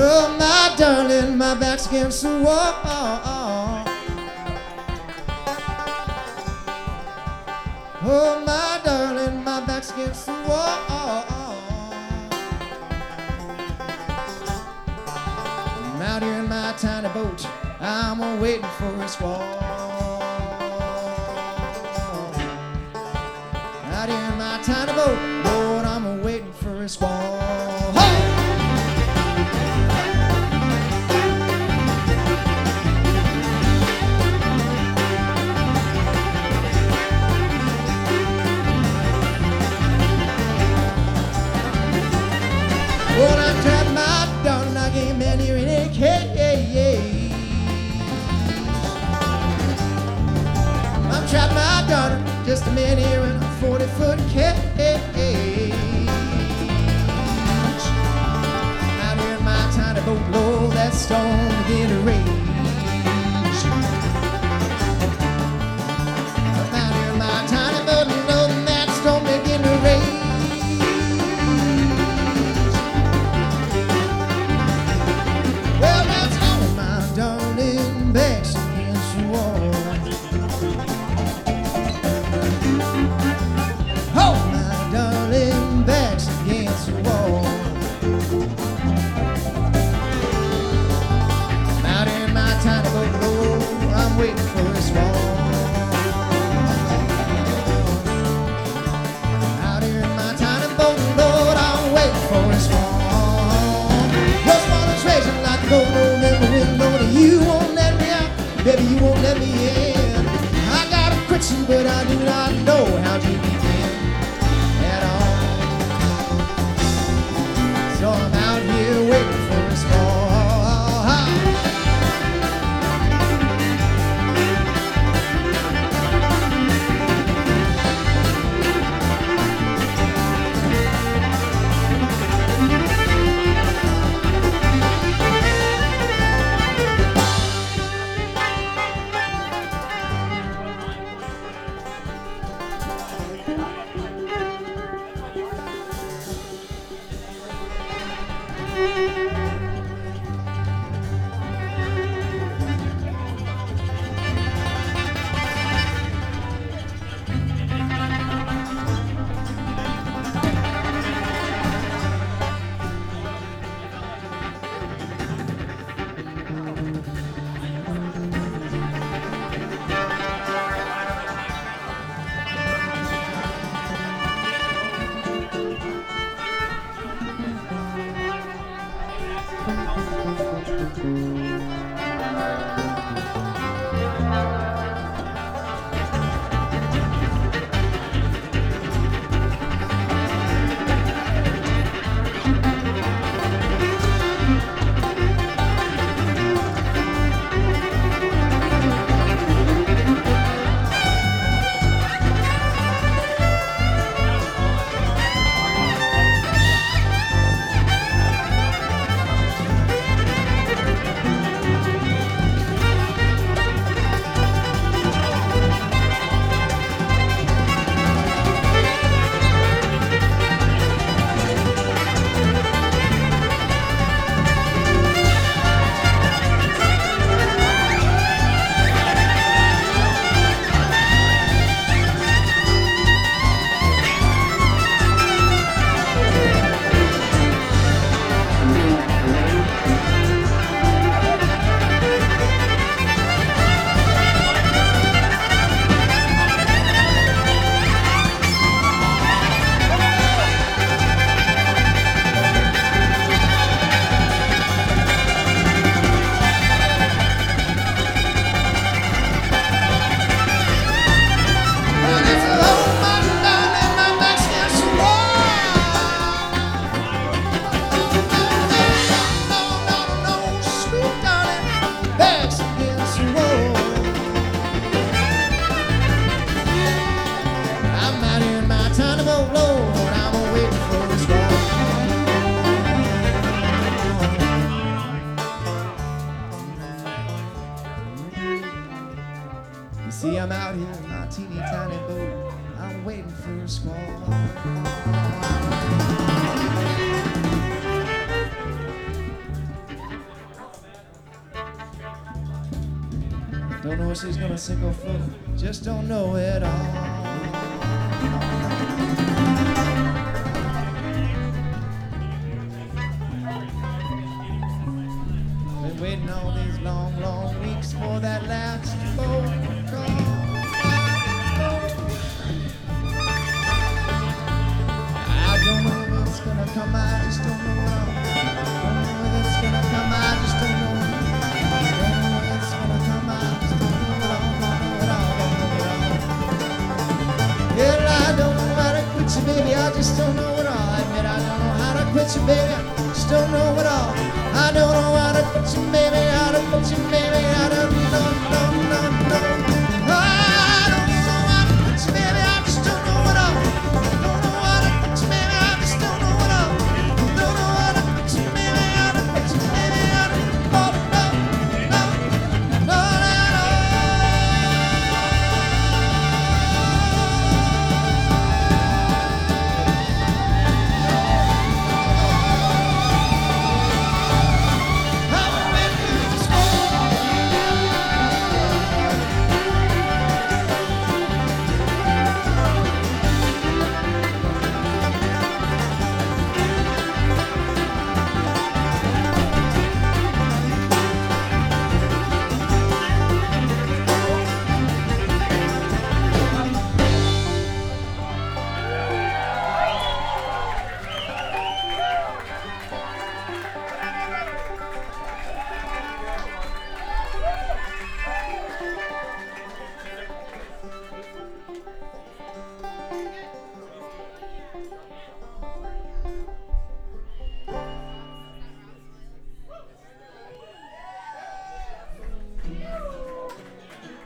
Oh, my darling, my back's against the wall. Oh, my darling, my back's against the wall. I'm out here in my tiny boat, I'm waiting for a squall. Out here in my tiny boat, Lord, I'm waiting for a squall. Hey! Well, I'm trapped, my darling, I can't been here in a cage. I'm trapped, my darling, just a minute here in a 40-foot cage. Out here in my tiny boat, Lord, that storm begin to rage. I'm out here in my tiny boat, Lord, that storm begin to rage. Well, that's all my darling backs against the wall. Oh, my darling backs against the wall. I'm out here in my tiny boat, Lord, I'm waiting for a squall. Out here in my tiny boat, Lord, I'm waiting for a squall. Your small is raging like a gold, remember when, Lord, you won't let me out. Baby, you won't let me in. I gotta quit you, but I do not know how to begin at all. So I'm out here waiting for a squall. See, I'm out here in my teeny tiny boat. I'm waiting for a squall. know she's gonna sink or float, just don't know it all. Been waiting all these long, long weeks for that last phone call. I don't know if it's gonna come, I just don't know at all. Don't know if it's gonna come, I just don't know. Don't know if it's gonna come, I just don't know at all. Don't know at all, don't know at all. Yeah, I don't know how to quit you, baby, I just don't know at all. I admit I don't know how to quit you, baby, I just don't know at all. I don't know how to quit you, baby, how to quit you, baby.